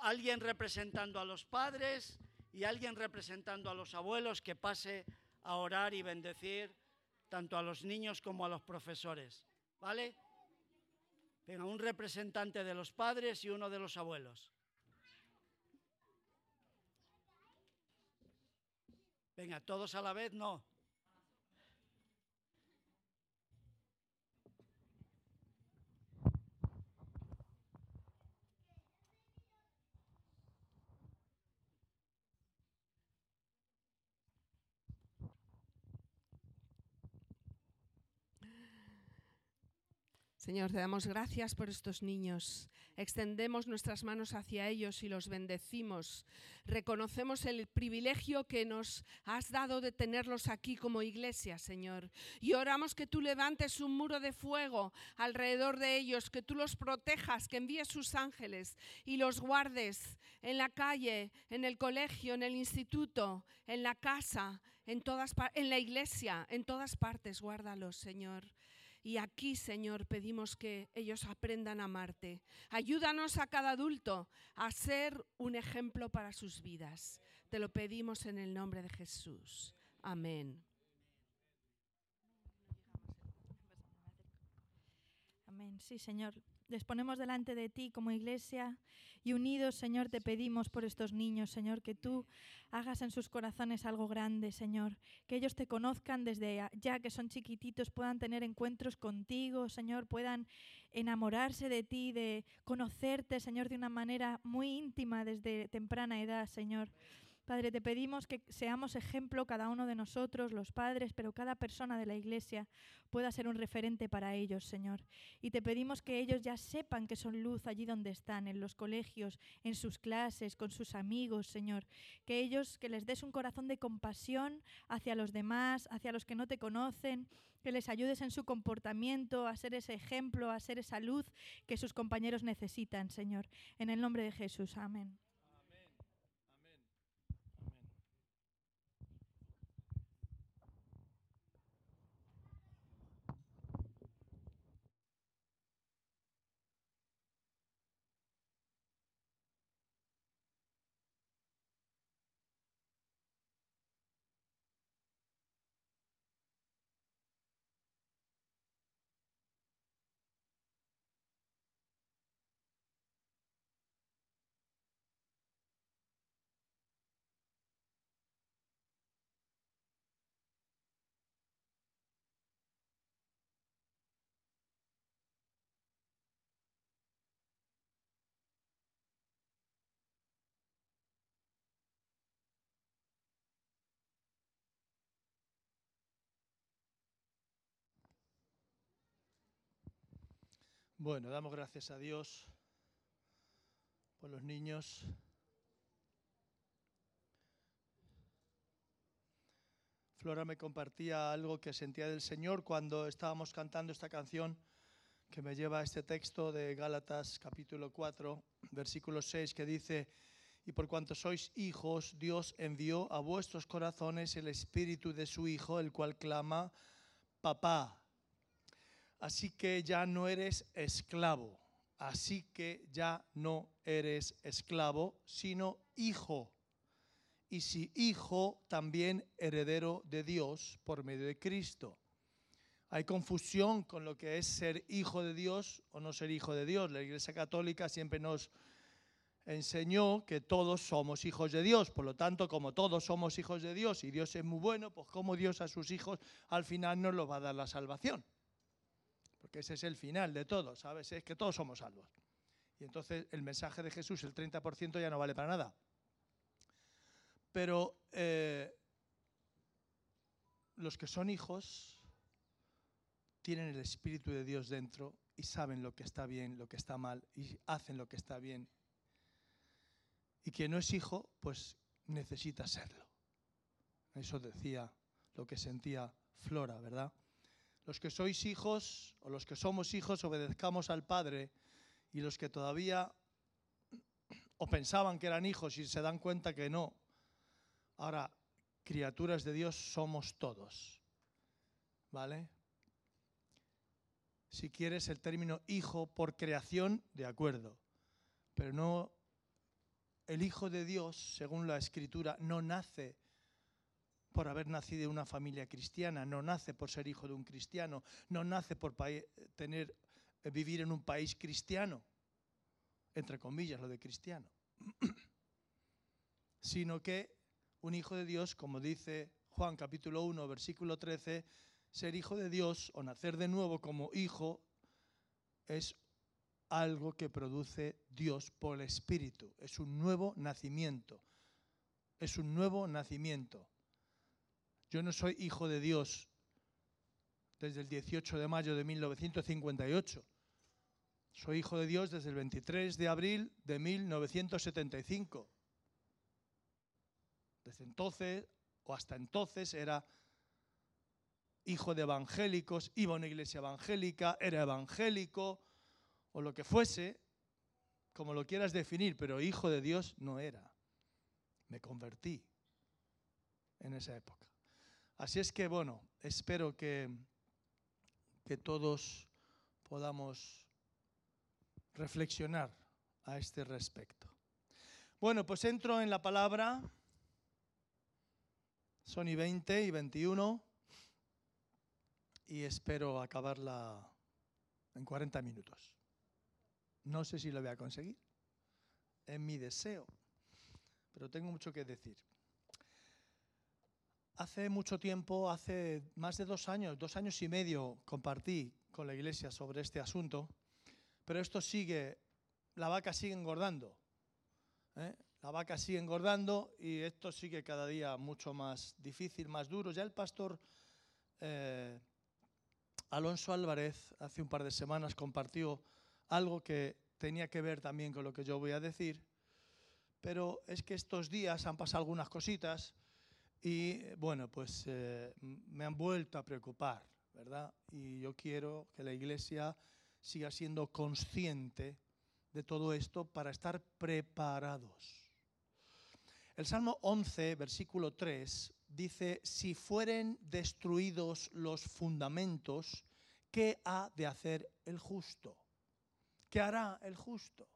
alguien representando a los padres y alguien representando a los abuelos que pase a orar y bendecir tanto a los niños como a los profesores, ¿vale? Venga, un representante de los padres y uno de los abuelos. Venga, todos a la vez, no. Señor, te damos gracias por estos niños. Extendemos nuestras manos hacia ellos y los bendecimos. Reconocemos el privilegio que nos has dado de tenerlos aquí como iglesia, Señor. Y oramos que tú levantes un muro de fuego alrededor de ellos, que tú los protejas, que envíes sus ángeles y los guardes en la calle, en el colegio, en el instituto, en la casa, en la iglesia, en todas partes. Guárdalos, Señor. Y aquí, Señor, pedimos que ellos aprendan a amarte. Ayúdanos a cada adulto a ser un ejemplo para sus vidas. Te lo pedimos en el nombre de Jesús. Amén. Amén. Sí, Señor. Les ponemos delante de ti como iglesia y unidos, Señor, te pedimos por estos niños, Señor, que tú hagas en sus corazones algo grande, Señor, que ellos te conozcan desde ya que son chiquititos, puedan tener encuentros contigo, Señor, puedan enamorarse de ti, de conocerte, Señor, de una manera muy íntima desde temprana edad, Señor. Padre, te pedimos que seamos ejemplo cada uno de nosotros, los padres, pero cada persona de la iglesia pueda ser un referente para ellos, Señor. Y te pedimos que ellos ya sepan que son luz allí donde están, en los colegios, en sus clases, con sus amigos, Señor. Que les des un corazón de compasión hacia los demás, hacia los que no te conocen, que les ayudes en su comportamiento, a ser ese ejemplo, a ser esa luz que sus compañeros necesitan, Señor. En el nombre de Jesús, amén. Bueno, damos gracias a Dios por los niños. Flora me compartía algo que sentía del Señor cuando estábamos cantando esta canción que me lleva a este texto de Gálatas capítulo 4, versículo 6, que dice: y por cuanto sois hijos, Dios envió a vuestros corazones el espíritu de su Hijo, el cual clama, papá. Así que ya no eres esclavo, sino hijo. Y si hijo, también heredero de Dios por medio de Cristo. Hay confusión con lo que es ser hijo de Dios o no ser hijo de Dios. La Iglesia Católica siempre nos enseñó que todos somos hijos de Dios. Por lo tanto, como todos somos hijos de Dios y Dios es muy bueno, pues como Dios a sus hijos al final nos lo va a dar la salvación. Porque ese es el final de todo, ¿sabes? Es que todos somos salvos. Y entonces el mensaje de Jesús, el 30%, ya no vale para nada. Pero los que son hijos tienen el Espíritu de Dios dentro y saben lo que está bien, lo que está mal, y hacen lo que está bien. Y quien no es hijo, pues necesita serlo. Eso decía lo que sentía Flora, ¿verdad? Los que sois hijos, o los que somos hijos, obedezcamos al Padre, y los que todavía o pensaban que eran hijos y se dan cuenta que no, ahora, criaturas de Dios somos todos, ¿vale? Si quieres el término hijo por creación, de acuerdo, pero no el Hijo de Dios, según la Escritura, no nace por haber nacido en una familia cristiana, no nace por ser hijo de un cristiano, no nace por vivir en un país cristiano, entre comillas lo de cristiano, sino que un hijo de Dios, como dice Juan capítulo 1, versículo 13, ser hijo de Dios o nacer de nuevo como hijo es algo que produce Dios por el Espíritu. Es un nuevo nacimiento. Es un nuevo nacimiento. Yo no soy hijo de Dios desde el 18 de mayo de 1958. Soy hijo de Dios desde el 23 de abril de 1975. Desde entonces, o hasta entonces, era hijo de evangélicos, iba a una iglesia evangélica, era evangélico, o lo que fuese, como lo quieras definir, pero hijo de Dios no era. Me convertí en esa época. Así es que, bueno, espero que todos podamos reflexionar a este respecto. Bueno, pues entro en la palabra. Son y 20 y 21 y espero acabarla en 40 minutos. No sé si lo voy a conseguir. Es mi deseo, pero tengo mucho que decir. Hace mucho tiempo, hace más de 2 años y medio, compartí con la iglesia sobre este asunto, pero esto sigue, la vaca sigue engordando. La vaca sigue engordando y esto sigue cada día mucho más difícil, más duro. Ya el pastor Alonso Álvarez hace un par de semanas compartió algo que tenía que ver también con lo que yo voy a decir, pero es que estos días han pasado algunas cositas y bueno, pues me han vuelto a preocupar, ¿verdad? Y yo quiero que la iglesia siga siendo consciente de todo esto para estar preparados. El Salmo 11, versículo 3, dice, si fueren destruidos los fundamentos, ¿qué ha de hacer el justo? ¿Qué hará el justo?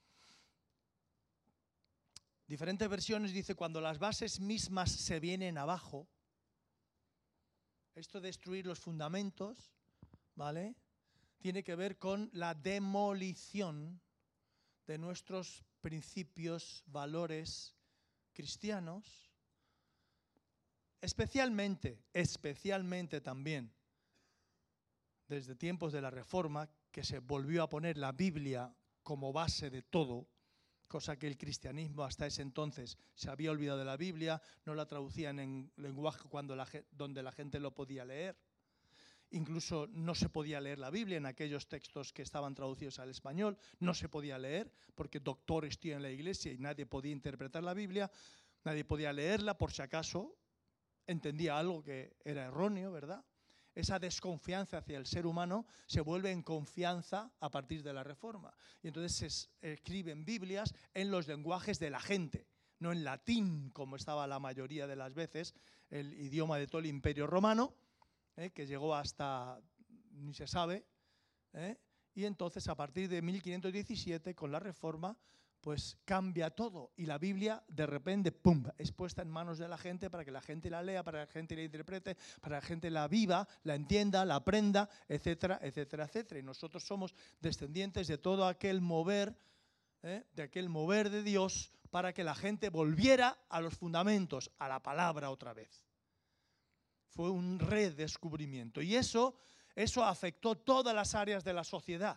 Diferentes versiones dice, cuando las bases mismas se vienen abajo, esto de destruir los fundamentos, ¿vale? Tiene que ver con la demolición de nuestros principios, valores cristianos, especialmente también desde tiempos de la Reforma, que se volvió a poner la Biblia como base de todo, cosa que el cristianismo hasta ese entonces se había olvidado de la Biblia, no la traducían en lenguaje donde la gente lo podía leer. Incluso no se podía leer la Biblia en aquellos textos que estaban traducidos al español, no se podía leer porque doctores tienen la iglesia y nadie podía interpretar la Biblia, nadie podía leerla por si acaso entendía algo que era erróneo, ¿verdad? Esa desconfianza hacia el ser humano se vuelve en confianza a partir de la Reforma. Y entonces se escriben Biblias en los lenguajes de la gente, no en latín, como estaba la mayoría de las veces, el idioma de todo el Imperio Romano, que llegó hasta, ni se sabe, y entonces a partir de 1517, con la Reforma, pues cambia todo y la Biblia de repente, ¡pum!, es puesta en manos de la gente para que la gente la lea, para que la gente la interprete, para que la gente la viva, la entienda, la aprenda, etcétera, etcétera, etcétera. Y nosotros somos descendientes de todo aquel mover, de Dios para que la gente volviera a los fundamentos, a la palabra otra vez. Fue un redescubrimiento y eso afectó todas las áreas de la sociedad,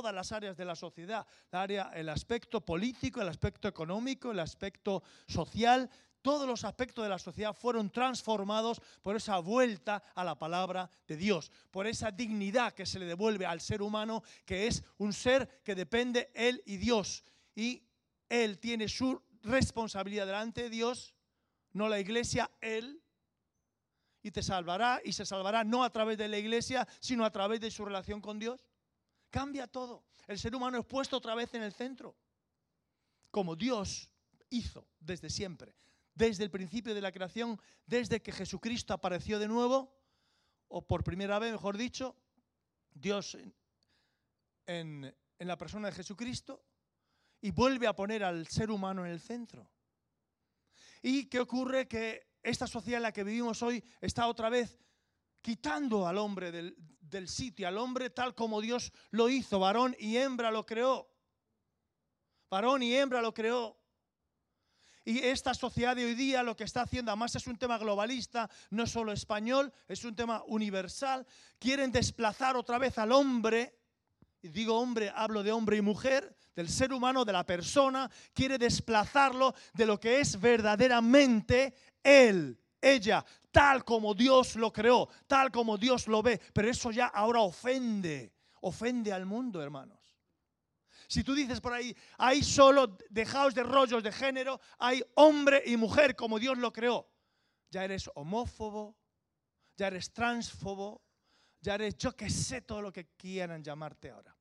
el aspecto político, el aspecto económico, el aspecto social, todos los aspectos de la sociedad fueron transformados por esa vuelta a la palabra de Dios, por esa dignidad que se le devuelve al ser humano, que es un ser que depende él y Dios, y él tiene su responsabilidad delante de Dios, no la iglesia, él. Y te salvará, y se salvará no a través de la iglesia, sino a través de su relación con Dios. Cambia todo. El ser humano es puesto otra vez en el centro, como Dios hizo desde siempre. Desde el principio de la creación, desde que Jesucristo apareció de nuevo, o por primera vez, mejor dicho, Dios en la persona de Jesucristo, y vuelve a poner al ser humano en el centro. ¿Y qué ocurre? Que esta sociedad en la que vivimos hoy está otra vez quitando al hombre del sitio, al hombre tal como Dios lo hizo, varón y hembra lo creó. Varón y hembra lo creó. Y esta sociedad de hoy día lo que está haciendo, además es un tema globalista, no solo español, es un tema universal. Quieren desplazar otra vez al hombre, y digo hombre, hablo de hombre y mujer, del ser humano, de la persona, quiere desplazarlo de lo que es verdaderamente él, ella, tal como Dios lo creó, tal como Dios lo ve. Pero eso ya ahora ofende al mundo, hermanos. Si tú dices por ahí, hay solo, dejaos de rollos de género, hay hombre y mujer como Dios lo creó, ya eres homófobo, ya eres transfobo, ya eres yo que sé todo lo que quieran llamarte ahora.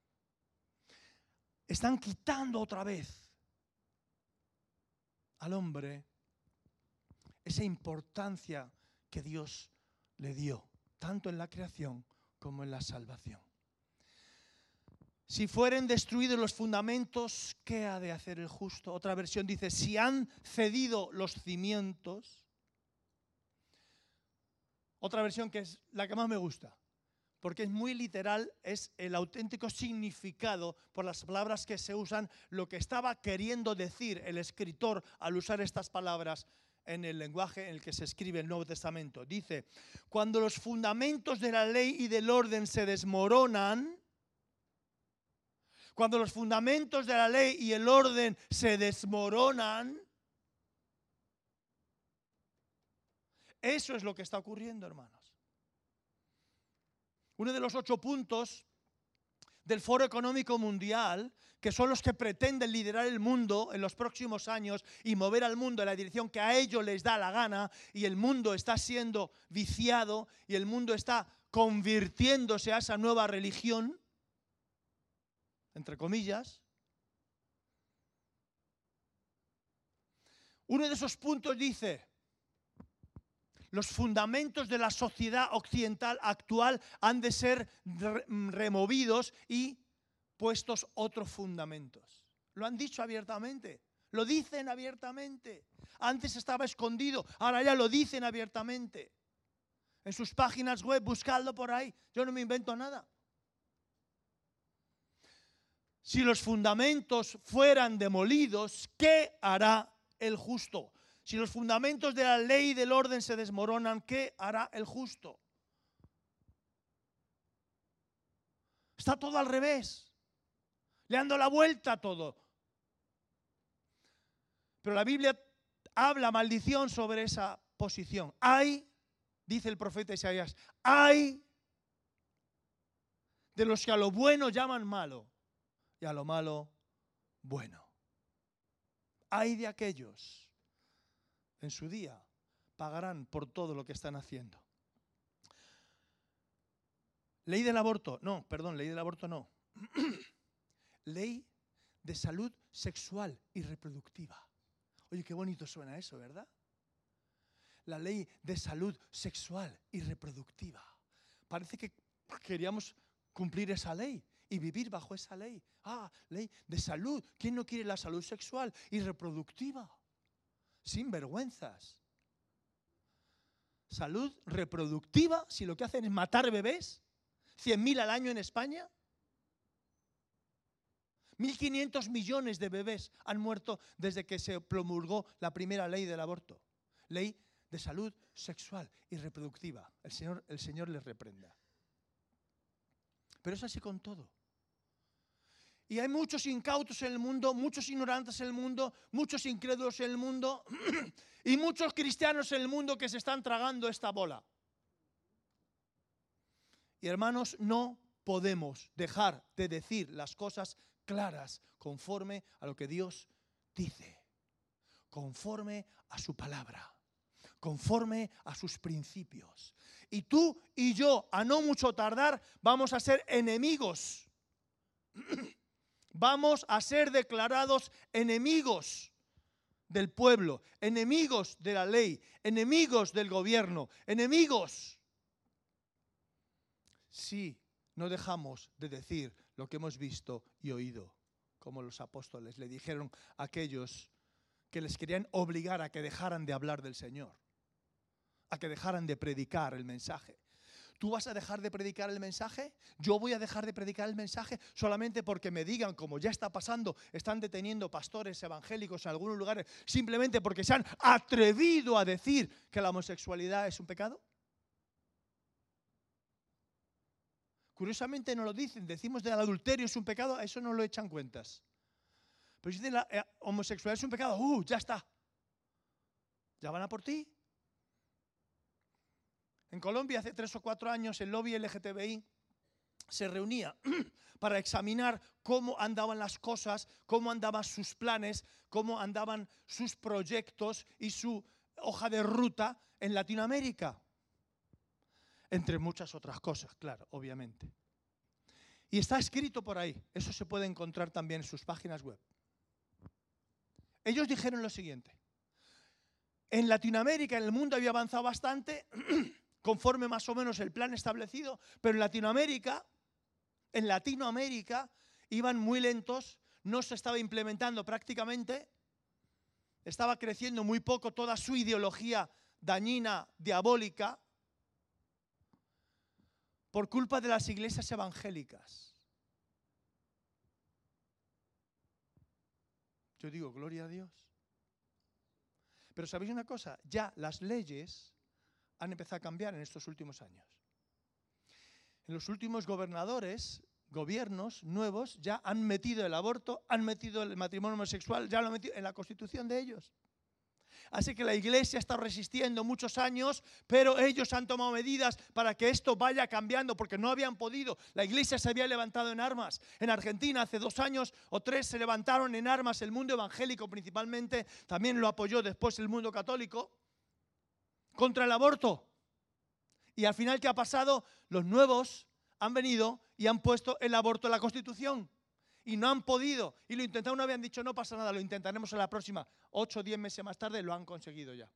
Están quitando otra vez al hombre esa importancia que Dios le dio, tanto en la creación como en la salvación. Si fueren destruidos los fundamentos, ¿qué ha de hacer el justo? Otra versión dice, si han cedido los cimientos. Otra versión que es la que más me gusta, porque es muy literal, es el auténtico significado por las palabras que se usan, lo que estaba queriendo decir el escritor al usar estas palabras en el lenguaje en el que se escribe el Nuevo Testamento. Dice, cuando los fundamentos de la ley y del orden se desmoronan, cuando los fundamentos de la ley y el orden se desmoronan, eso es lo que está ocurriendo, hermanos. Uno de los 8 puntos del Foro Económico Mundial, que son los que pretenden liderar el mundo en los próximos años y mover al mundo en la dirección que a ellos les da la gana, y el mundo está siendo viciado y el mundo está convirtiéndose a esa nueva religión, entre comillas. Uno de esos puntos dice, los fundamentos de la sociedad occidental actual han de ser removidos y puestos otros fundamentos. Lo han dicho abiertamente, lo dicen abiertamente. Antes estaba escondido, ahora ya lo dicen abiertamente. En sus páginas web, buscadlo por ahí, yo no me invento nada. Si los fundamentos fueran demolidos, ¿qué hará el justo? Si los fundamentos de la ley y del orden se desmoronan, ¿qué hará el justo? Está todo al revés. Le dando la vuelta a todo. Pero la Biblia habla maldición sobre esa posición. Hay, dice el profeta Isaías, hay de los que a lo bueno llaman malo y a lo malo bueno. Hay de aquellos en su día pagarán por todo lo que están haciendo. Ley del aborto, no, perdón, ley del aborto no. Ley de salud sexual y reproductiva. Oye, qué bonito suena eso, ¿verdad? La ley de salud sexual y reproductiva. Parece que queríamos cumplir esa ley y vivir bajo esa ley. Ah, ley de salud. ¿Quién no quiere la salud sexual y reproductiva? Sin vergüenzas. Salud reproductiva, si lo que hacen es matar bebés, 100.000 al año en España. 1.500 millones de bebés han muerto desde que se promulgó la primera ley del aborto. Ley de salud sexual y reproductiva. El Señor les reprenda. Pero es así con todo. Y hay muchos incautos en el mundo, muchos ignorantes en el mundo, muchos incrédulos en el mundo y muchos cristianos en el mundo que se están tragando esta bola. Y hermanos, no podemos dejar de decir las cosas claras conforme a lo que Dios dice, conforme a su palabra, conforme a sus principios. Y tú y yo, a no mucho tardar, vamos a ser enemigos. Vamos a ser declarados enemigos del pueblo, enemigos de la ley, enemigos del gobierno, enemigos. Si no dejamos de decir lo que hemos visto y oído como los apóstoles le dijeron a aquellos que les querían obligar a que dejaran de hablar del Señor, a que dejaran de predicar el mensaje. ¿Tú vas a dejar de predicar el mensaje? ¿Yo voy a dejar de predicar el mensaje solamente porque me digan, como ya está pasando, están deteniendo pastores evangélicos en algunos lugares, simplemente porque se han atrevido a decir que la homosexualidad es un pecado? Curiosamente no lo dicen, decimos del adulterio es un pecado, a eso no lo echan cuentas. Pero si dicen la homosexualidad es un pecado, ya está. ¿Ya van a por ti? En Colombia hace 3 o 4 años el lobby LGTBI se reunía para examinar cómo andaban las cosas, cómo andaban sus planes, cómo andaban sus proyectos y su hoja de ruta en Latinoamérica. Entre muchas otras cosas, claro, obviamente. Y está escrito por ahí, eso se puede encontrar también en sus páginas web. Ellos dijeron lo siguiente: en Latinoamérica, en el mundo había avanzado bastante, conforme más o menos el plan establecido, pero en Latinoamérica iban muy lentos, no se estaba implementando prácticamente, estaba creciendo muy poco toda su ideología dañina, diabólica, por culpa de las iglesias evangélicas. Yo digo, gloria a Dios. Pero ¿sabéis una cosa? Ya las leyes han empezado a cambiar en estos últimos años. En los últimos gobiernos nuevos ya han metido el aborto, han metido el matrimonio homosexual, ya lo han metido en la constitución de ellos. Así que la iglesia está resistiendo muchos años, pero ellos han tomado medidas para que esto vaya cambiando, porque no habían podido. La iglesia se había levantado en armas. En Argentina hace 2 años o 3 se levantaron en armas el mundo evangélico principalmente, también lo apoyó después el mundo católico, contra el aborto. Y al final, ¿qué ha pasado? Los nuevos han venido y han puesto el aborto en la Constitución. Y no han podido. Y lo intentaron una vez, han dicho, no pasa nada, lo intentaremos en la próxima. 8 o 10 meses más tarde lo han conseguido ya.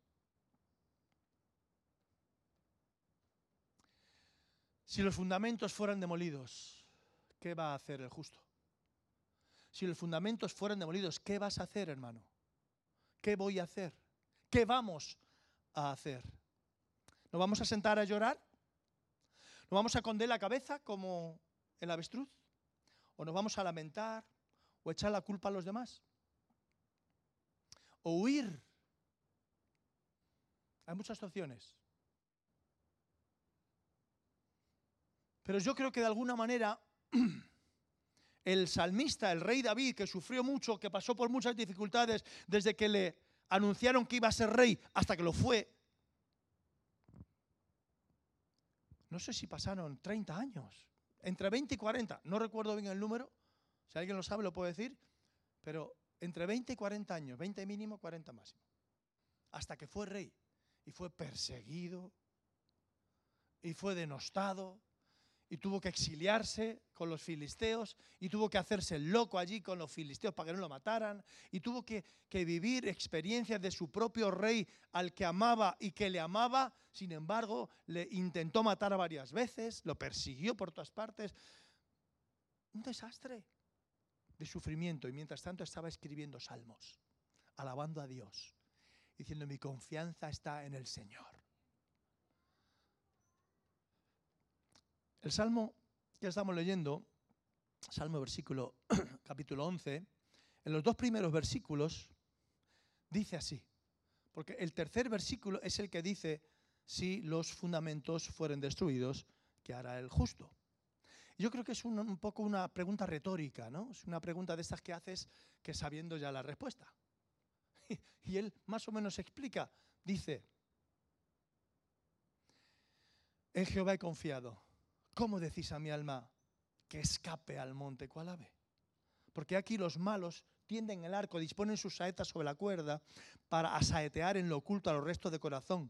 Si los fundamentos fueran demolidos, ¿qué va a hacer el justo? Si los fundamentos fueran demolidos, ¿qué vas a hacer, hermano? ¿Qué voy a hacer? ¿Qué vamos a hacer? ¿Nos vamos a sentar a llorar? ¿Nos vamos a esconder la cabeza como el avestruz? ¿O nos vamos a lamentar o echar la culpa a los demás? ¿O huir? Hay muchas opciones. Pero yo creo que de alguna manera el salmista, el rey David, que sufrió mucho, que pasó por muchas dificultades desde que le anunciaron que iba a ser rey hasta que lo fue, no sé si pasaron 30 años. Entre 20 y 40, no recuerdo bien el número, si alguien lo sabe lo puede decir, pero entre 20 y 40 años, 20 mínimo, 40 máximo, hasta que fue rey y fue perseguido y fue denostado y tuvo que exiliarse con los filisteos y tuvo que hacerse el loco allí con los filisteos para que no lo mataran y tuvo que vivir experiencias de su propio rey al que amaba y que le amaba. Sin embargo, le intentó matar varias veces, lo persiguió por todas partes. Un desastre de sufrimiento. Y mientras tanto estaba escribiendo salmos, alabando a Dios, diciendo: mi confianza está en el Señor. El salmo que estamos leyendo, salmo capítulo 11, en los 2 primeros versículos dice así, porque el tercer versículo es el que dice: si los fundamentos fueren destruidos, ¿qué hará el justo? Yo creo que es un poco una pregunta retórica, ¿no? Es una pregunta de estas que haces que sabiendo ya la respuesta. Y él más o menos explica, dice: en Jehová he confiado. ¿Cómo decís a mi alma que escape al monte cual ave? Porque aquí los malos tienden el arco, disponen sus saetas sobre la cuerda para asaetear en lo oculto a los restos de corazón.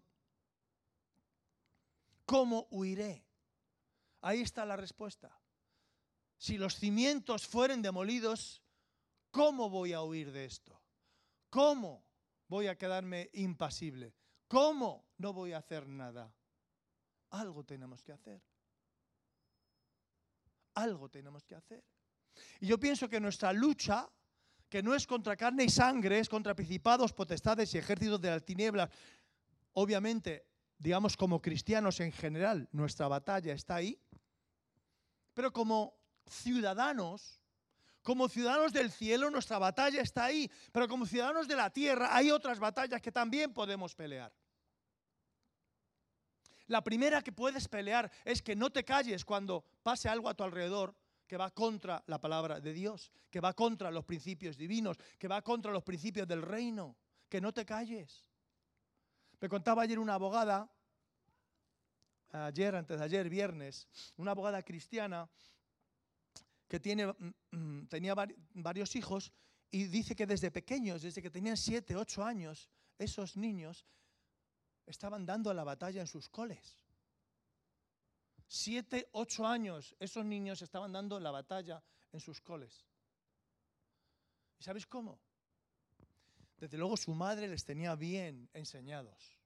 ¿Cómo huiré? Ahí está la respuesta. Si los cimientos fueren demolidos, ¿cómo voy a huir de esto? ¿Cómo voy a quedarme impasible? ¿Cómo no voy a hacer nada? Algo tenemos que hacer. Algo tenemos que hacer. Y yo pienso que nuestra lucha, que no es contra carne y sangre, es contra principados, potestades y ejércitos de las tinieblas. Obviamente, digamos como cristianos en general, nuestra batalla está ahí. Pero como ciudadanos del cielo, nuestra batalla está ahí. Pero como ciudadanos de la tierra, hay otras batallas que también podemos pelear. La primera que puedes pelear es que no te calles cuando pase algo a tu alrededor que va contra la palabra de Dios, que va contra los principios divinos, que va contra los principios del reino. Que no te calles. Me contaba ayer una abogada, antes de ayer, viernes, una abogada cristiana que tenía varios hijos y dice que desde pequeños, desde que tenían 7, 8 años, esos niños estaban dando la batalla en sus coles. 7, 8 años, esos niños estaban dando la batalla en sus coles. ¿Y sabéis cómo? Desde luego su madre les tenía bien enseñados.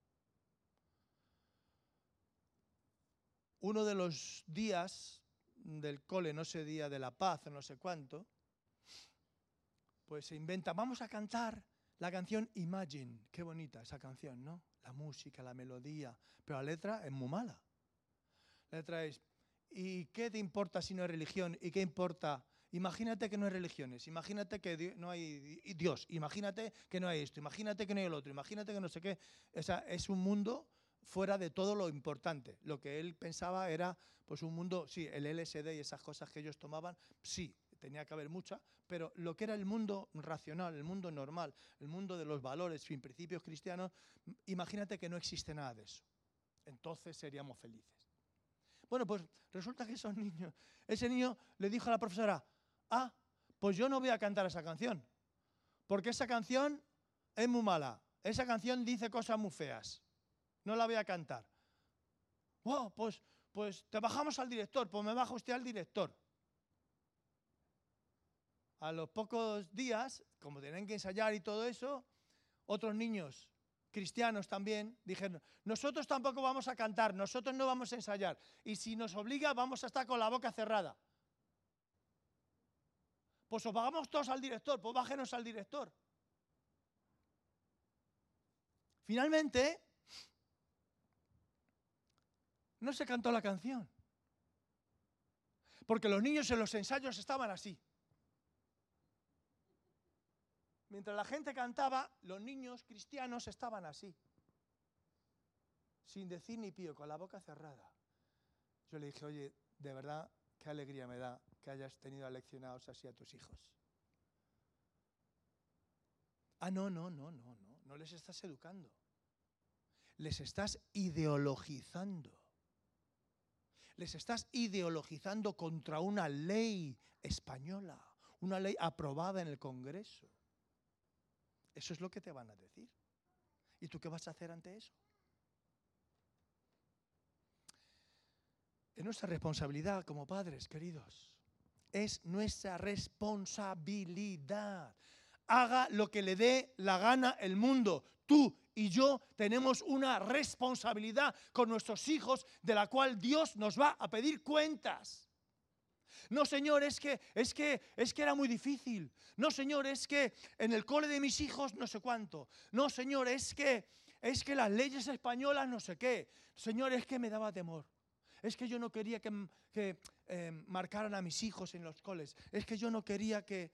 Uno de los días del cole, no sé, día de la paz o no sé cuánto, pues se inventa, vamos a cantar la canción Imagine. Qué bonita esa canción, ¿no? La música, la melodía, pero la letra es muy mala. La letra es, ¿y qué te importa si no hay religión? ¿Y qué importa? Imagínate que no hay religiones, imagínate que no hay Dios, imagínate que no hay esto, imagínate que no hay el otro, imagínate que no sé qué. O sea, es un mundo fuera de todo lo importante. Lo que él pensaba era pues un mundo, sí, el LSD y esas cosas que ellos tomaban, sí, tenía que haber mucha, pero lo que era el mundo racional, el mundo normal, el mundo de los valores y principios cristianos, imagínate que no existe nada de eso. Entonces seríamos felices. Bueno, pues resulta que ese niño le dijo a la profesora, pues yo no voy a cantar esa canción, porque esa canción es muy mala, esa canción dice cosas muy feas, no la voy a cantar. Wow, pues te bajamos al director, pues me baja usted al director. A los pocos días, como tenían que ensayar y todo eso, otros niños cristianos también dijeron, nosotros tampoco vamos a cantar, nosotros no vamos a ensayar, y si nos obliga vamos a estar con la boca cerrada. Pues os bajamos todos al director, pues bájenos al director. Finalmente, no se cantó la canción, porque los niños en los ensayos estaban así. Mientras la gente cantaba, los niños cristianos estaban así, sin decir ni pío, con la boca cerrada. Yo le dije, oye, de verdad, qué alegría me da que hayas tenido aleccionados así a tus hijos. No les estás educando. Les estás ideologizando. Les estás ideologizando contra una ley española, una ley aprobada en el Congreso. Eso es lo que te van a decir. ¿Y tú qué vas a hacer ante eso? Es nuestra responsabilidad como padres, queridos. Es nuestra responsabilidad. Haga lo que le dé la gana el mundo. Tú y yo tenemos una responsabilidad con nuestros hijos de la cual Dios nos va a pedir cuentas. No, Señor, es que era muy difícil. No, Señor, es que en el cole de mis hijos no sé cuánto. No, Señor, es que las leyes españolas no sé qué. Señor, es que me daba temor. Es que yo no quería que marcaran a mis hijos en los coles. Es que yo no quería que...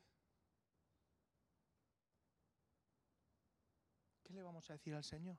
¿Qué le vamos a decir al Señor?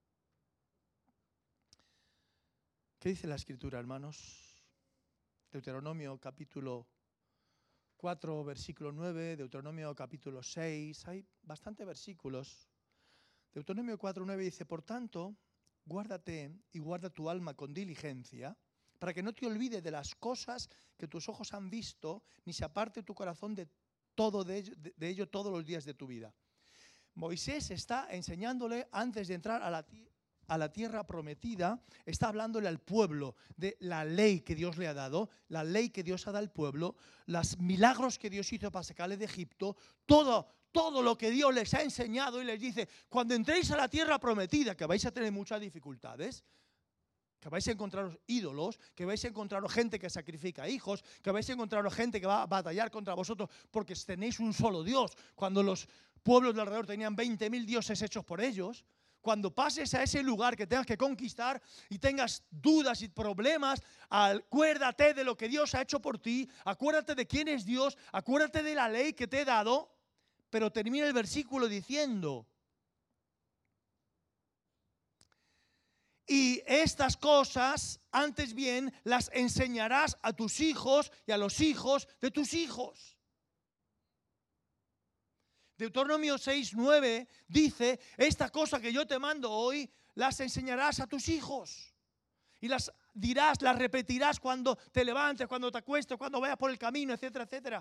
¿Qué dice la Escritura, hermanos? Deuteronomio capítulo 4, versículo 9, Deuteronomio capítulo 6, hay bastantes versículos. Deuteronomio 4, 9 dice, por tanto, guárdate y guarda tu alma con diligencia, para que no te olvides de las cosas que tus ojos han visto, ni se aparte tu corazón de ello todos los días de tu vida. Moisés está enseñándole, antes de entrar a la tierra prometida, está hablándole al pueblo de la ley que Dios le ha dado, la ley que Dios ha dado al pueblo, los milagros que Dios hizo para sacarle de Egipto, todo lo que Dios les ha enseñado, y les dice, cuando entréis a la tierra prometida, que vais a tener muchas dificultades, Que vais a encontraros ídolos, que vais a encontraros gente que sacrifica hijos, que vais a encontraros gente que va a batallar contra vosotros porque tenéis un solo Dios. Cuando los pueblos de alrededor tenían 20.000 dioses hechos por ellos, cuando pases a ese lugar que tengas que conquistar y tengas dudas y problemas, acuérdate de lo que Dios ha hecho por ti, acuérdate de quién es Dios, acuérdate de la ley que te he dado, pero termina el versículo diciendo: y estas cosas, antes bien, las enseñarás a tus hijos y a los hijos de tus hijos. Deuteronomio 6:9 dice: esta cosa que yo te mando hoy, las enseñarás a tus hijos. Y las dirás, las repetirás cuando te levantes, cuando te acuestes, cuando vayas por el camino, etcétera, etcétera.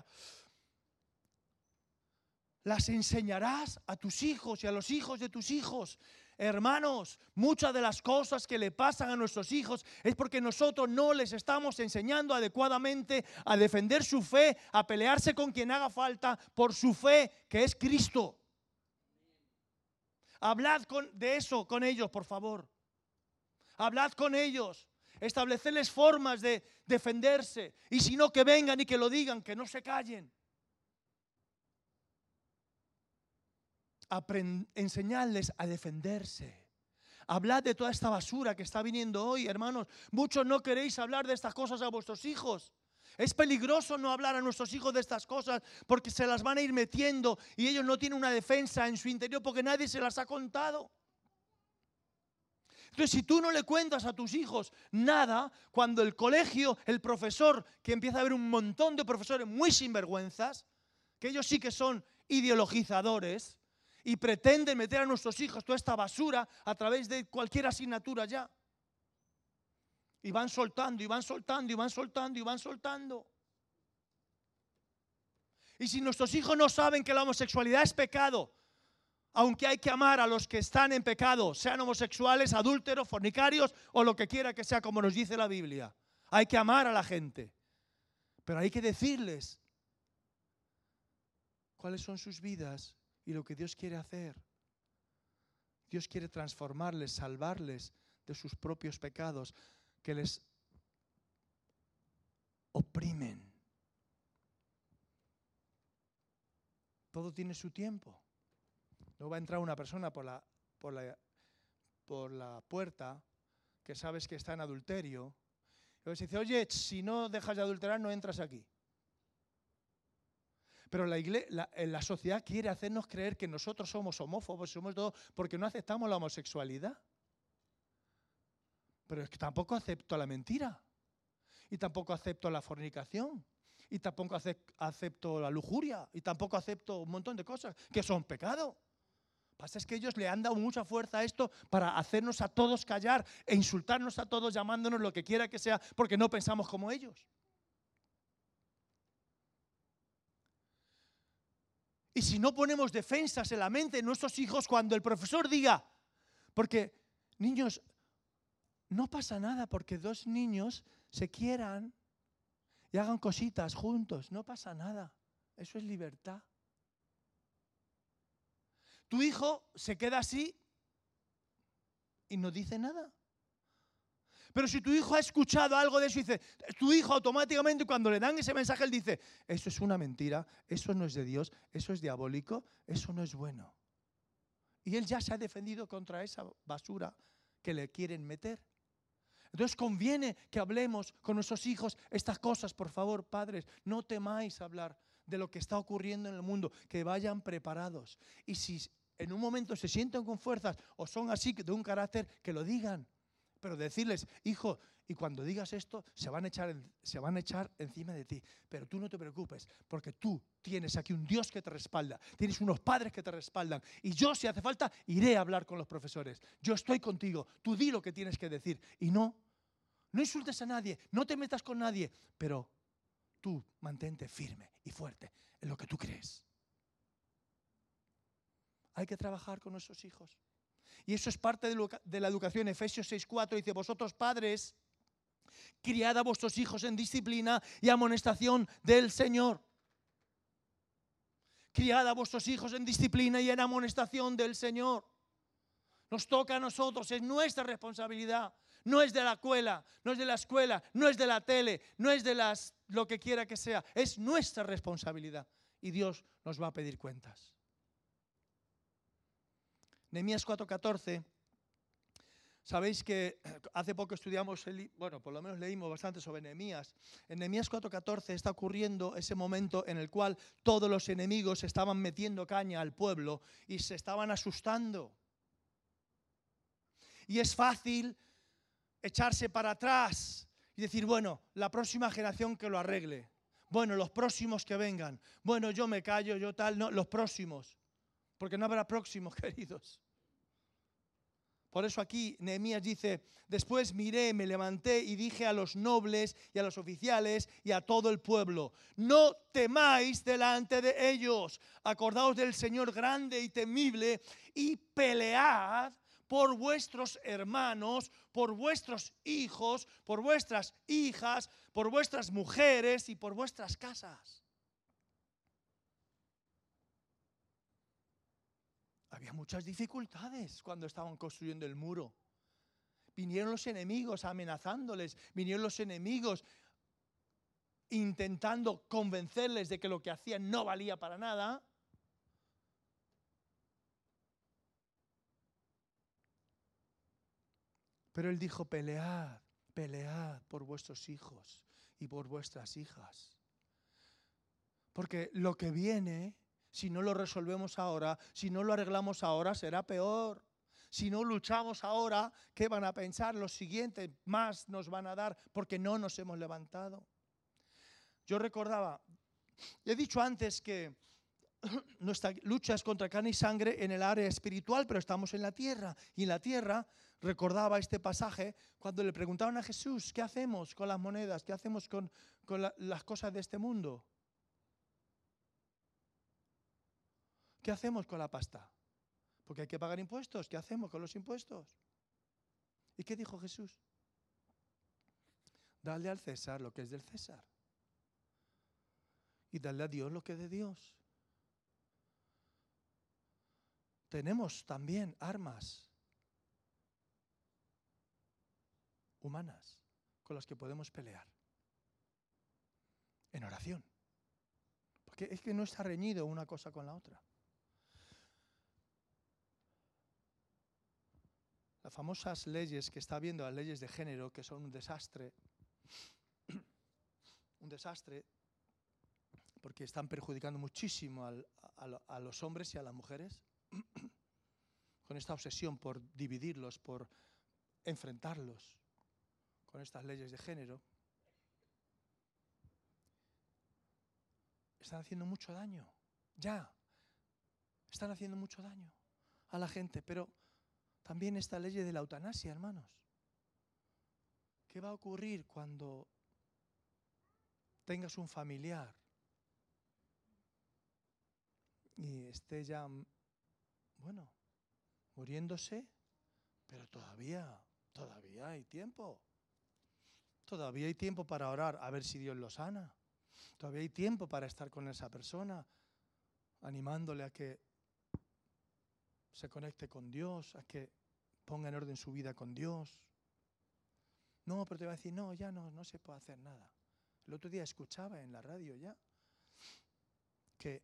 Las enseñarás a tus hijos y a los hijos de tus hijos. Hermanos, muchas de las cosas que le pasan a nuestros hijos es porque nosotros no les estamos enseñando adecuadamente a defender su fe, a pelearse con quien haga falta por su fe, que es Cristo. Hablad de eso con ellos, por favor. Hablad con ellos. Establecerles formas de defenderse. Y si no, que vengan y que lo digan, que no se callen. Enseñarles a defenderse. Hablad de toda esta basura que está viniendo hoy, hermanos. Muchos no queréis hablar de estas cosas a vuestros hijos. Es peligroso no hablar a nuestros hijos de estas cosas porque se las van a ir metiendo y ellos no tienen una defensa en su interior porque nadie se las ha contado. Entonces, si tú no le cuentas a tus hijos nada, cuando el colegio, el profesor, que empieza a haber un montón de profesores muy sinvergüenzas, que ellos sí que son ideologizadores, y pretenden meter a nuestros hijos toda esta basura a través de cualquier asignatura ya. Y van soltando, y van soltando, y van soltando, y van soltando. Y si nuestros hijos no saben que la homosexualidad es pecado, aunque hay que amar a los que están en pecado, sean homosexuales, adúlteros, fornicarios o lo que quiera que sea, como nos dice la Biblia. Hay que amar a la gente. Pero hay que decirles cuáles son sus vidas y lo que Dios quiere hacer. Dios quiere transformarles, salvarles de sus propios pecados que les oprimen. Todo tiene su tiempo. No va a entrar una persona por la puerta que sabes que está en adulterio. Y se dice: oye, si no dejas de adulterar, no entras aquí. Pero la sociedad quiere hacernos creer que nosotros somos homófobos, somos todo, porque no aceptamos la homosexualidad. Pero es que tampoco acepto la mentira. Y tampoco acepto la fornicación. Y tampoco acepto la lujuria. Y tampoco acepto un montón de cosas que son pecado. Lo que pasa es que ellos le han dado mucha fuerza a esto para hacernos a todos callar e insultarnos a todos llamándonos lo que quiera que sea porque no pensamos como ellos. Y si no ponemos defensas en la mente de nuestros hijos cuando el profesor diga, porque niños, no pasa nada porque dos niños se quieran y hagan cositas juntos, no pasa nada, eso es libertad. Tu hijo se queda así y no dice nada. Pero si tu hijo ha escuchado algo de eso y dice, tu hijo automáticamente cuando le dan ese mensaje, él dice, eso es una mentira, eso no es de Dios, eso es diabólico, eso no es bueno. Y él ya se ha defendido contra esa basura que le quieren meter. Entonces conviene que hablemos con nuestros hijos estas cosas, por favor, padres, no temáis hablar de lo que está ocurriendo en el mundo, que vayan preparados. Y si en un momento se sienten con fuerzas o son así de un carácter, que lo digan. Pero decirles, hijo, y cuando digas esto, se van a echar encima de ti. Pero tú no te preocupes, porque tú tienes aquí un Dios que te respalda, tienes unos padres que te respaldan. Y yo, si hace falta, iré a hablar con los profesores. Yo estoy contigo, tú di lo que tienes que decir. Y no insultes a nadie, no te metas con nadie, pero tú mantente firme y fuerte en lo que tú crees. Hay que trabajar con nuestros hijos. Y eso es parte de la educación. Efesios 6:4 dice, vosotros padres, criad a vuestros hijos en disciplina y amonestación del Señor. Criad a vuestros hijos en disciplina y en amonestación del Señor. Nos toca a nosotros, es nuestra responsabilidad. no es de la escuela, no es de la escuela, no es de la tele, no es de lo que quiera que sea. Es nuestra responsabilidad y Dios nos va a pedir cuentas. Nehemías 4:14. Sabéis que hace poco estudiamos, por lo menos leímos bastante sobre Nehemías. En Nehemías 4:14 está ocurriendo ese momento en el cual todos los enemigos estaban metiendo caña al pueblo y se estaban asustando. Y es fácil echarse para atrás y decir, bueno, la próxima generación que lo arregle. Bueno, los próximos que vengan. Bueno, yo me callo, yo tal, no, los próximos. Porque no habrá próximos, queridos. Por eso aquí Nehemías dice, después miré, me levanté y dije a los nobles y a los oficiales y a todo el pueblo, no temáis delante de ellos, acordaos del Señor grande y temible y pelead por vuestros hermanos, por vuestros hijos, por vuestras hijas, por vuestras mujeres y por vuestras casas. Había muchas dificultades cuando estaban construyendo el muro. Vinieron los enemigos amenazándoles, vinieron los enemigos intentando convencerles de que lo que hacían no valía para nada. Pero él dijo, pelead, pelead por vuestros hijos y por vuestras hijas. Porque lo que viene, si no lo resolvemos ahora, si no lo arreglamos ahora, será peor. Si no luchamos ahora, ¿qué van a pensar? Los siguientes más nos van a dar porque no nos hemos levantado. Yo recordaba, he dicho antes que nuestra lucha es contra carne y sangre en el área espiritual, pero estamos en la tierra. Y en la tierra, recordaba este pasaje, cuando le preguntaban a Jesús, ¿qué hacemos con las monedas? ¿Qué hacemos con las cosas de este mundo? ¿Qué hacemos con la pasta? Porque hay que pagar impuestos. ¿Qué hacemos con los impuestos? ¿Y qué dijo Jesús? Dale al César lo que es del César. Y dale a Dios lo que es de Dios. Tenemos también armas humanas con las que podemos pelear. En oración. Porque es que no está reñido una cosa con la otra. Las famosas leyes que está habiendo, las leyes de género, que son un desastre, porque están perjudicando muchísimo a los hombres y a las mujeres, con esta obsesión por dividirlos, por enfrentarlos, con estas leyes de género, están haciendo mucho daño, ya, están haciendo mucho daño a la gente, pero también esta ley de la eutanasia, hermanos. ¿Qué va a ocurrir cuando tengas un familiar y esté ya, muriéndose, pero todavía hay tiempo? Todavía hay tiempo para orar a ver si Dios lo sana. Todavía hay tiempo para estar con esa persona, animándole a que se conecte con Dios, a que ponga en orden su vida con Dios. No, pero te va a decir, no, ya no se puede hacer nada. El otro día escuchaba en la radio ya que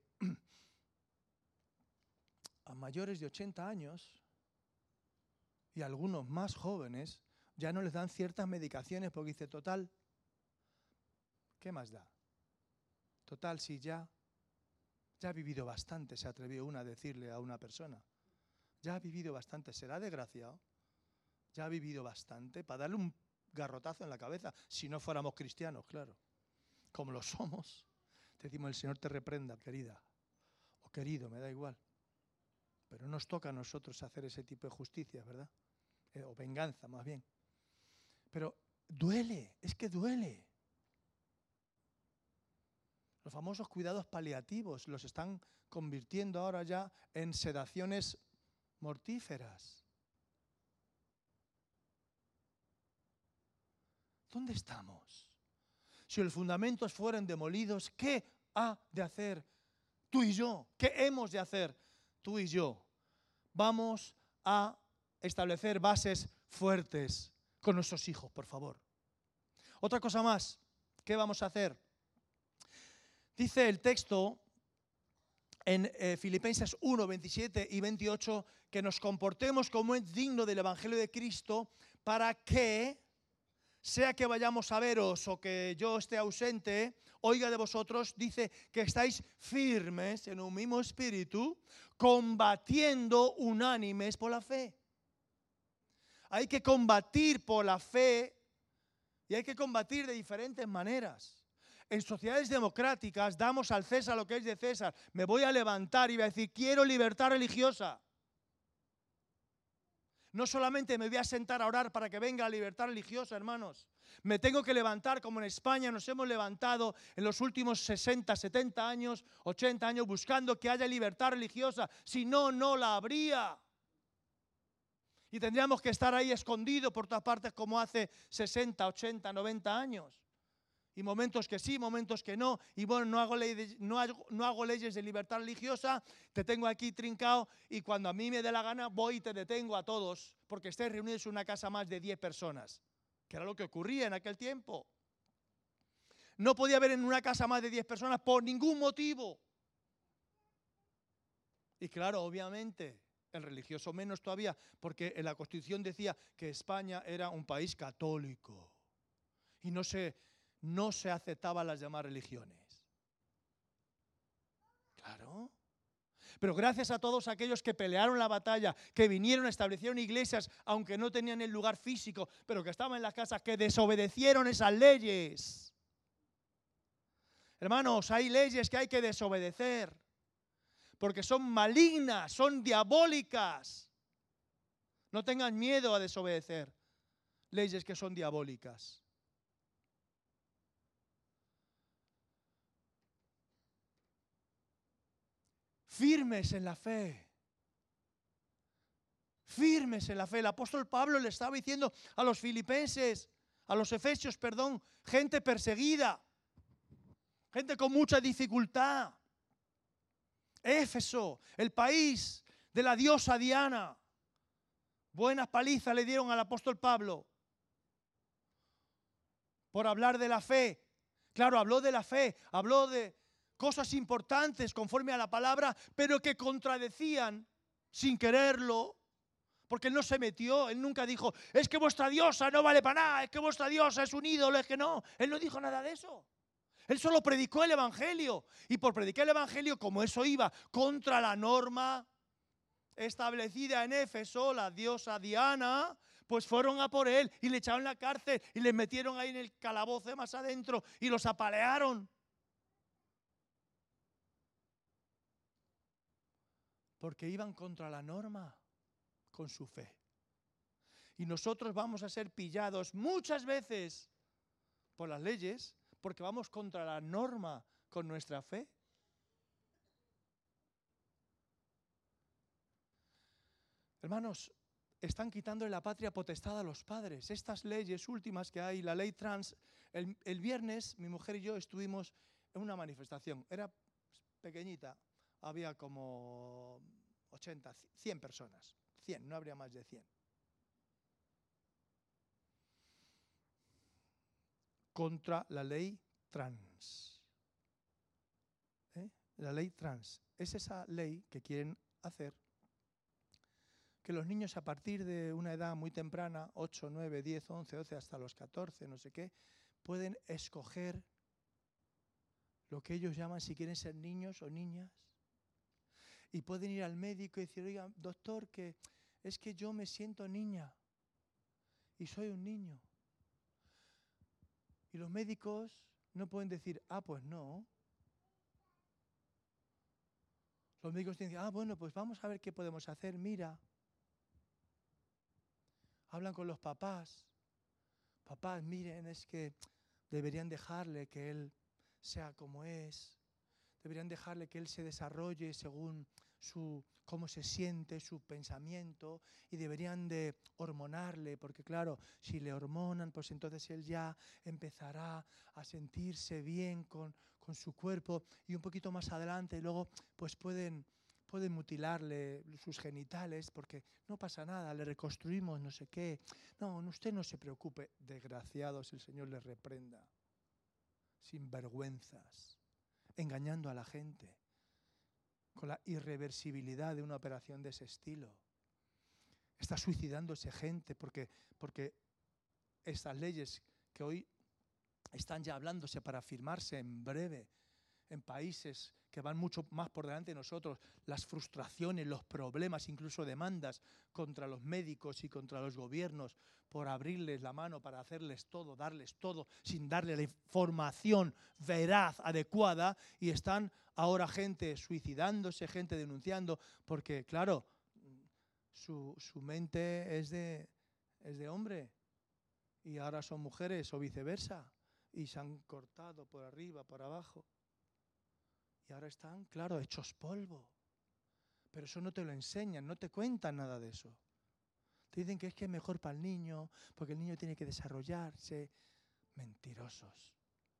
a mayores de 80 años y algunos más jóvenes ya no les dan ciertas medicaciones porque dice, total, ¿qué más da? Total, si ya ha vivido bastante, se atrevió una a decirle a una persona. Ya ha vivido bastante, será desgraciado. Ya ha vivido bastante para darle un garrotazo en la cabeza, si no fuéramos cristianos, claro. Como lo somos, te decimos, el Señor te reprenda, querida, o querido, me da igual. Pero nos toca a nosotros hacer ese tipo de justicia, ¿verdad? O venganza, más bien. Pero duele, es que duele. Los famosos cuidados paliativos los están convirtiendo ahora ya en sedaciones mortíferas. ¿Dónde estamos? Si los fundamentos fueran demolidos, ¿qué ha de hacer tú y yo? ¿Qué hemos de hacer tú y yo? Vamos a establecer bases fuertes con nuestros hijos, por favor. Otra cosa más, ¿qué vamos a hacer? Dice el texto en Filipenses 1, 27 y 28 que nos comportemos como es digno del Evangelio de Cristo para que, sea que vayamos a veros o que yo esté ausente, oiga de vosotros, dice que estáis firmes en un mismo espíritu, combatiendo unánimes por la fe. Hay que combatir por la fe y hay que combatir de diferentes maneras. En sociedades democráticas damos al César lo que es de César. Me voy a levantar y voy a decir, quiero libertad religiosa. No solamente me voy a sentar a orar para que venga la libertad religiosa, hermanos. Me tengo que levantar como en España nos hemos levantado en los últimos 60, 70 años, 80 años buscando que haya libertad religiosa. Si no, no la habría. Y tendríamos que estar ahí escondidos por todas partes como hace 60, 80, 90 años. Y momentos que sí, momentos que no. Y bueno, no hago leyes de libertad religiosa, te tengo aquí trincado y cuando a mí me dé la gana voy y te detengo a todos porque estéis reunidos en una casa más de 10 personas, que era lo que ocurría en aquel tiempo. No podía haber en una casa más de 10 personas por ningún motivo. Y claro, obviamente, el religioso menos todavía, porque en la Constitución decía que España era un país católico y no se aceptaban las demás religiones. Claro. Pero gracias a todos aquellos que pelearon la batalla, que vinieron, establecieron iglesias, aunque no tenían el lugar físico, pero que estaban en las casas, que desobedecieron esas leyes. Hermanos, hay leyes que hay que desobedecer, porque son malignas, son diabólicas. No tengan miedo a desobedecer leyes que son diabólicas. Firmes en la fe. Firmes en la fe. El apóstol Pablo le estaba diciendo a los filipenses, a los efesios, perdón, gente perseguida, gente con mucha dificultad. Éfeso, el país de la diosa Diana. Buenas palizas le dieron al apóstol Pablo por hablar de la fe. Claro, habló de la fe, habló de cosas importantes conforme a la palabra, pero que contradecían sin quererlo, porque él no se metió, él nunca dijo, es que vuestra diosa no vale para nada, es que vuestra diosa es un ídolo, es que no. Él no dijo nada de eso. Él solo predicó el Evangelio, y por predicar el Evangelio, como eso iba contra la norma establecida en Éfeso, la diosa Diana, pues fueron a por él y le echaron en la cárcel y le metieron ahí en el calabozo más adentro y los apalearon. Porque iban contra la norma con su fe. Y nosotros vamos a ser pillados muchas veces por las leyes porque vamos contra la norma con nuestra fe. Hermanos, están quitándole la patria potestad a los padres. Estas leyes últimas que hay, la ley trans, el viernes mi mujer y yo estuvimos en una manifestación. Era pequeñita. Había como 80, 100 personas. 100, no habría más de 100. Contra la ley trans. La ley trans. Es esa ley que quieren hacer que los niños a partir de una edad muy temprana, 8, 9, 10, 11, 12, hasta los 14, no sé qué, pueden escoger lo que ellos llaman si quieren ser niños o niñas. Y pueden ir al médico y decir, oiga, doctor, que es que yo me siento niña y soy un niño. Y los médicos no pueden decir, pues no. Los médicos dicen, bueno, pues vamos a ver qué podemos hacer, mira. Hablan con los papás. Papás, miren, es que deberían dejarle que él sea como es. Deberían dejarle que él se desarrolle según cómo se siente, su pensamiento, y deberían de hormonarle, porque claro, si le hormonan, pues entonces él ya empezará a sentirse bien con su cuerpo, y un poquito más adelante, y luego pues pueden pueden mutilarle sus genitales porque no pasa nada, le reconstruimos no sé qué. No, usted no se preocupe. Desgraciados, el Señor les reprenda. Sinvergüenzas, engañando a la gente con la irreversibilidad de una operación de ese estilo. Está suicidándose gente porque estas leyes que hoy están ya hablándose para firmarse en breve en países que van mucho más por delante de nosotros, las frustraciones, los problemas, incluso demandas contra los médicos y contra los gobiernos por abrirles la mano para hacerles todo, darles todo, sin darle la información veraz, adecuada, y están ahora gente suicidándose, gente denunciando, porque claro, su mente es de hombre y ahora son mujeres o viceversa y se han cortado por arriba, por abajo. Y ahora están, claro, hechos polvo. Pero eso no te lo enseñan, no te cuentan nada de eso. Te dicen que es mejor para el niño, porque el niño tiene que desarrollarse. Mentirosos.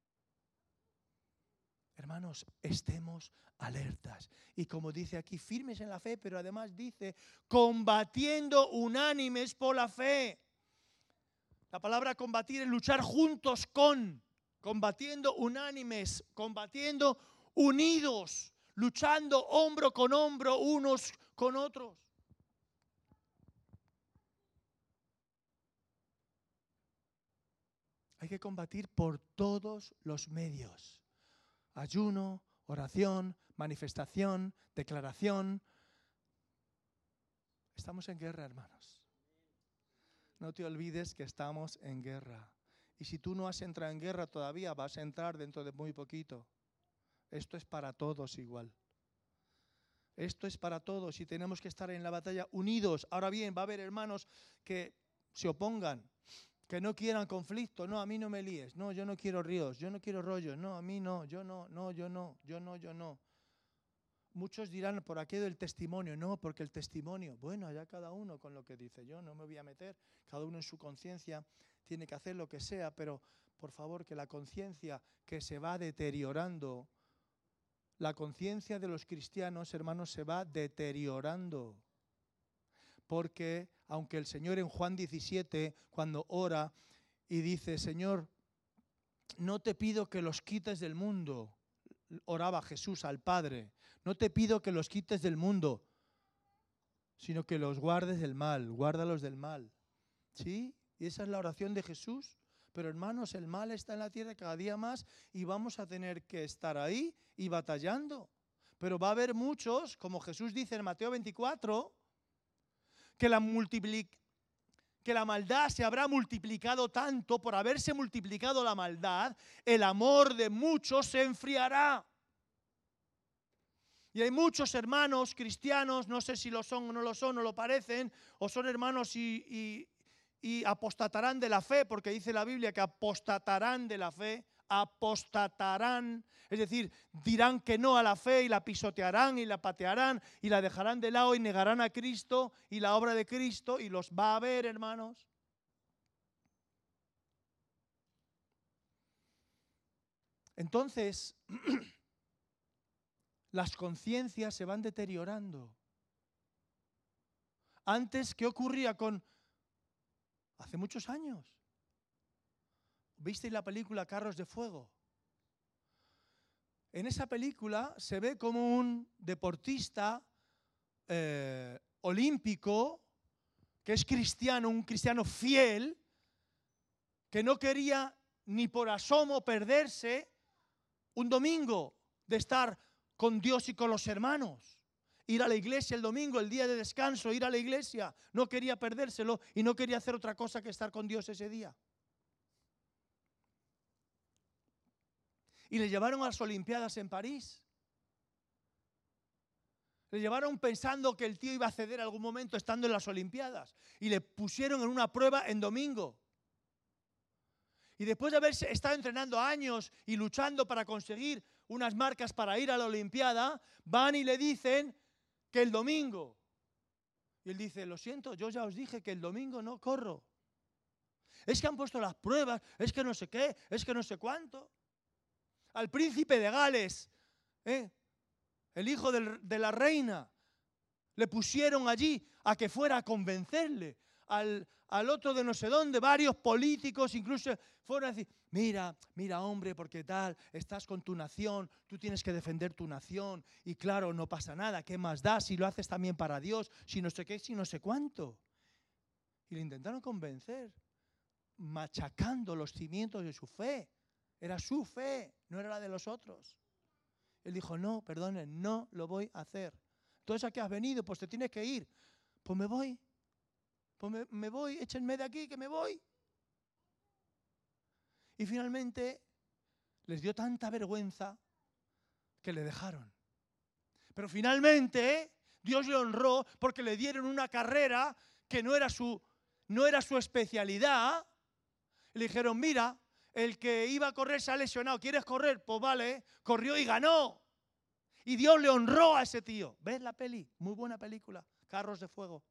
Hermanos, estemos alertas. Y como dice aquí, firmes en la fe, pero además dice, combatiendo unánimes por la fe. La palabra combatir es luchar juntos con, combatiendo unánimes, combatiendo unidos, luchando hombro con hombro unos con otros. Hay que combatir por todos los medios. Ayuno, oración, manifestación, declaración. Estamos en guerra, hermanos. No te olvides que estamos en guerra. Y si tú no has entrado en guerra todavía, vas a entrar dentro de muy poquito. Esto es para todos igual. Esto es para todos y tenemos que estar en la batalla unidos. Ahora bien, va a haber hermanos que se opongan, que no quieran conflicto. No, a mí no me líes. No, yo no quiero ríos. Yo no quiero rollos. No, a mí no. Yo no. No, yo no. Yo no, yo no. Muchos dirán por aquello del testimonio. No, porque el testimonio, bueno, allá cada uno con lo que dice. Yo no me voy a meter. Cada uno en su conciencia tiene que hacer lo que sea, pero por favor, que la conciencia que se va deteriorando, la conciencia de los cristianos, hermanos, se va deteriorando. Porque aunque el Señor en Juan 17, cuando ora y dice, Señor, no te pido que los quites del mundo, oraba Jesús al Padre, no te pido que los quites del mundo, sino que los guardes del mal, guárdalos del mal. ¿Sí? Y esa es la oración de Jesús. Pero hermanos, el mal está en la tierra cada día más y vamos a tener que estar ahí y batallando. Pero va a haber muchos, como Jesús dice en Mateo 24, que la maldad se habrá multiplicado tanto, por haberse multiplicado la maldad, el amor de muchos se enfriará. Y hay muchos hermanos cristianos, no sé si lo son o no lo son, o lo parecen, o son hermanos y apostatarán de la fe, porque dice la Biblia que apostatarán de la fe, apostatarán, es decir, dirán que no a la fe y la pisotearán y la patearán y la dejarán de lado y negarán a Cristo y la obra de Cristo, y los va a haber, hermanos. Entonces, las conciencias se van deteriorando. Antes, ¿qué ocurría hace muchos años? ¿Visteis la película Carros de Fuego? En esa película se ve como un deportista olímpico, que es cristiano, un cristiano fiel, que no quería ni por asomo perderse un domingo de estar con Dios y con los hermanos. Ir a la iglesia el domingo, el día de descanso, ir a la iglesia. No quería perdérselo y no quería hacer otra cosa que estar con Dios ese día. Y le llevaron a las Olimpiadas en París. Le llevaron pensando que el tío iba a ceder algún momento estando en las Olimpiadas. Y le pusieron en una prueba en domingo. Y después de haber estado entrenando años y luchando para conseguir unas marcas para ir a la Olimpiada, van y le dicen que el domingo. Y él dice, lo siento, yo ya os dije que el domingo no corro. Es que han puesto las pruebas, es que no sé qué, es que no sé cuánto. Al príncipe de Gales, el hijo de la reina, Le pusieron allí a que fuera a convencerle. Al otro de no sé dónde, varios políticos incluso fueron a decir, mira hombre, porque tal, estás con tu nación, tú tienes que defender tu nación, y claro, no pasa nada, ¿qué más da si lo haces también para Dios, si no sé qué, si no sé cuánto? Y le intentaron convencer, machacando los cimientos de su fe. Era su fe, no era la de los otros. Él dijo, no, perdonen, no lo voy a hacer. Entonces, ¿a qué has venido? Pues te tienes que ir. Pues me voy. Pues me voy, échenme de aquí, que me voy. Y finalmente les dio tanta vergüenza que le dejaron. Pero finalmente Dios le honró porque le dieron una carrera que no era su especialidad. Le dijeron, mira, el que iba a correr se ha lesionado, ¿quieres correr? Pues vale, corrió y ganó. Y Dios le honró a ese tío. ¿Ves la peli? Muy buena película, Carros de Fuego.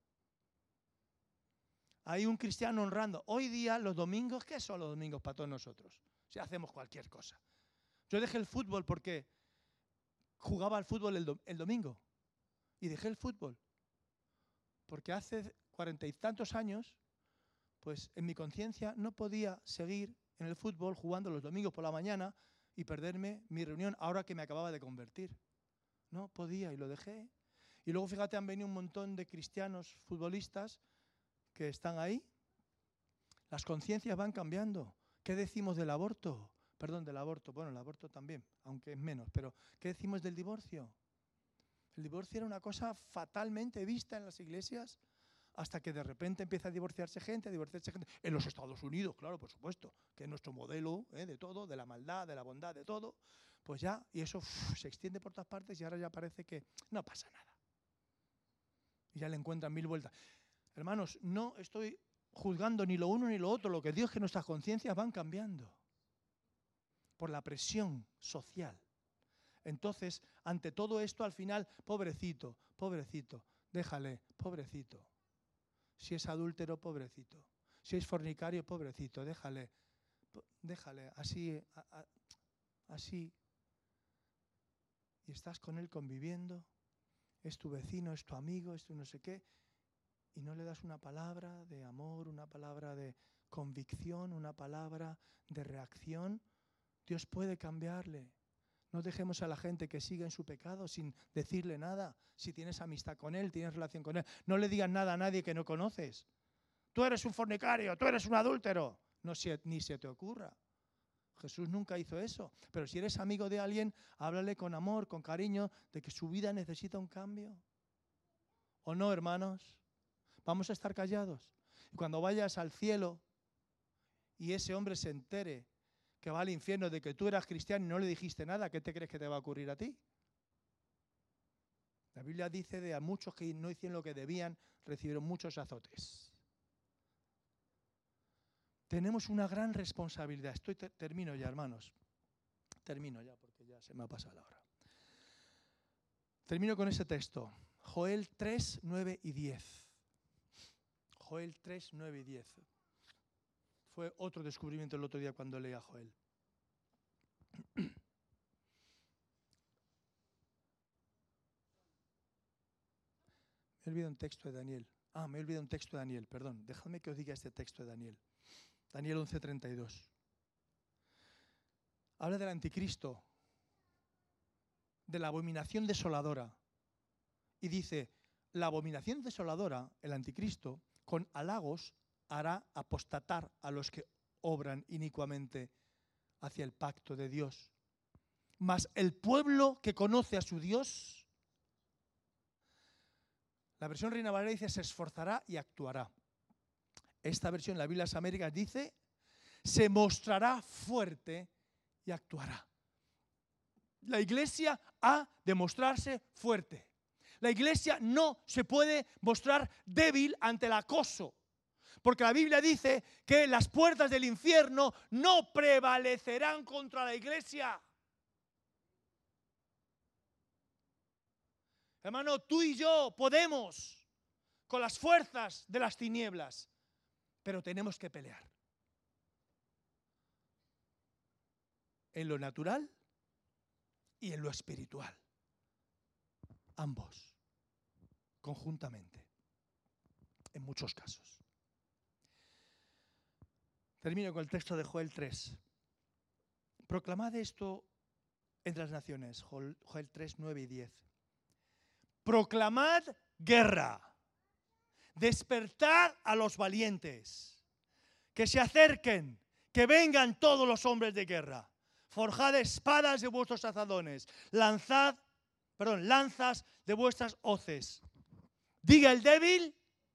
Hay un cristiano honrando. Hoy día los domingos, ¿qué son los domingos para todos nosotros? Si hacemos cualquier cosa. Yo dejé el fútbol porque jugaba al fútbol el domingo. Y dejé el fútbol porque hace 40 y tantos años, pues en mi conciencia no podía seguir en el fútbol jugando los domingos por la mañana y perderme mi reunión ahora que me acababa de convertir. No podía y lo dejé. Y luego, fíjate, han venido un montón de cristianos futbolistas que están ahí. Las conciencias van cambiando. ¿Qué decimos del aborto? Perdón, del aborto. Bueno, el aborto también, aunque es menos. Pero, ¿qué decimos del divorcio? El divorcio era una cosa fatalmente vista en las iglesias hasta que de repente empieza a divorciarse gente. En los Estados Unidos, claro, por supuesto, que es nuestro modelo de todo, de la maldad, de la bondad, de todo. Pues ya, y eso se extiende por todas partes y ahora ya parece que no pasa nada. Y ya le encuentran mil vueltas. Hermanos, no estoy juzgando ni lo uno ni lo otro. Lo que Dios es que nuestras conciencias van cambiando por la presión social. Entonces, ante todo esto, al final, pobrecito, déjale, pobrecito. Si es adúltero, pobrecito. Si es fornicario, pobrecito, déjale, así. Y estás con él conviviendo, es tu vecino, es tu amigo, es tu no sé qué, y no le das una palabra de amor, una palabra de convicción, una palabra de reacción. Dios puede cambiarle. No dejemos a la gente que siga en su pecado sin decirle nada. Si tienes amistad con él, tienes relación con él, no le digas nada a nadie que no conoces. Tú eres un fornicario, tú eres un adúltero. Ni se te ocurra. Jesús nunca hizo eso. Pero si eres amigo de alguien, háblale con amor, con cariño, de que su vida necesita un cambio. ¿O no, hermanos? Vamos a estar callados. Y cuando vayas al cielo y ese hombre se entere que va al infierno de que tú eras cristiano y no le dijiste nada, ¿qué te crees que te va a ocurrir a ti? La Biblia dice de a muchos que no hicieron lo que debían, recibieron muchos azotes. Tenemos una gran responsabilidad. Termino ya, hermanos. Termino ya porque ya se me ha pasado la hora. Termino con ese texto. Joel 3, 9 y 10. Joel 3, 9 y 10. Fue otro descubrimiento el otro día cuando leía a Joel. Me he olvidado un texto de Daniel. Me he olvidado un texto de Daniel, perdón. Dejadme que os diga este texto de Daniel. Daniel 11:32. Habla del anticristo, de la abominación desoladora. Y dice, la abominación desoladora, el anticristo, con halagos hará apostatar a los que obran inicuamente hacia el pacto de Dios. Mas el pueblo que conoce a su Dios, la versión Reina Valera dice, se esforzará y actuará. Esta versión, la Biblia de las Américas, dice, se mostrará fuerte y actuará. La iglesia ha de mostrarse fuerte. La iglesia no se puede mostrar débil ante el acoso. Porque la Biblia dice que las puertas del infierno no prevalecerán contra la iglesia. Hermano, tú y yo podemos con las fuerzas de las tinieblas, pero tenemos que pelear. En lo natural y en lo espiritual. Ambos. conjuntamente, en muchos casos. Termino con el texto de Joel 3. Proclamad esto entre las naciones, Joel 3, 9 y 10. Proclamad guerra, despertad a los valientes, que se acerquen, que vengan todos los hombres de guerra. Forjad espadas de vuestros azadones, lanzas de vuestras hoces. Diga el débil,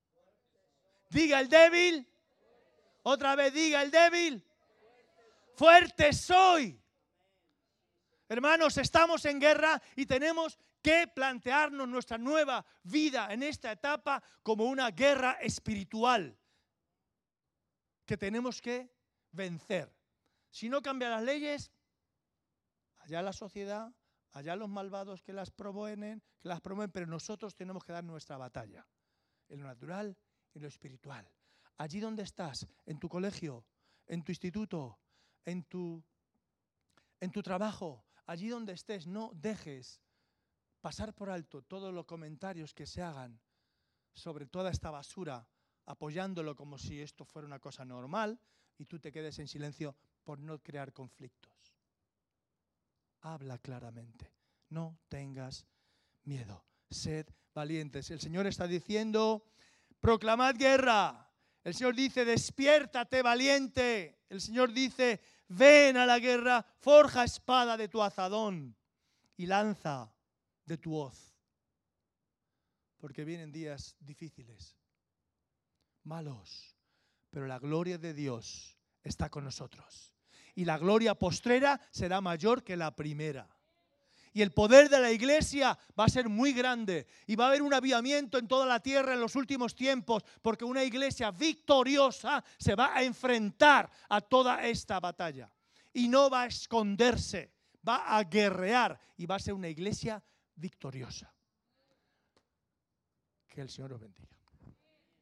otra vez diga el débil, fuerte soy. Hermanos, estamos en guerra y tenemos que plantearnos nuestra nueva vida en esta etapa como una guerra espiritual que tenemos que vencer. Si no cambian las leyes, allá la sociedad, allá los malvados que las promueven, pero nosotros tenemos que dar nuestra batalla, en lo natural y en lo espiritual. Allí donde estás, en tu colegio, en tu instituto, en tu trabajo, allí donde estés, no dejes pasar por alto todos los comentarios que se hagan sobre toda esta basura, apoyándolo como si esto fuera una cosa normal y tú te quedes en silencio por no crear conflictos. Habla claramente, no tengas miedo, sed valientes. El Señor está diciendo, proclamad guerra. El Señor dice, despiértate valiente. El Señor dice, ven a la guerra, forja espada de tu azadón y lanza de tu hoz. Porque vienen días difíciles, malos, pero la gloria de Dios está con nosotros. Y la gloria postrera será mayor que la primera. Y el poder de la iglesia va a ser muy grande. Y va a haber un avivamiento en toda la tierra en los últimos tiempos. Porque una iglesia victoriosa se va a enfrentar a toda esta batalla. Y no va a esconderse. Va a guerrear. Y va a ser una iglesia victoriosa. Que el Señor os bendiga.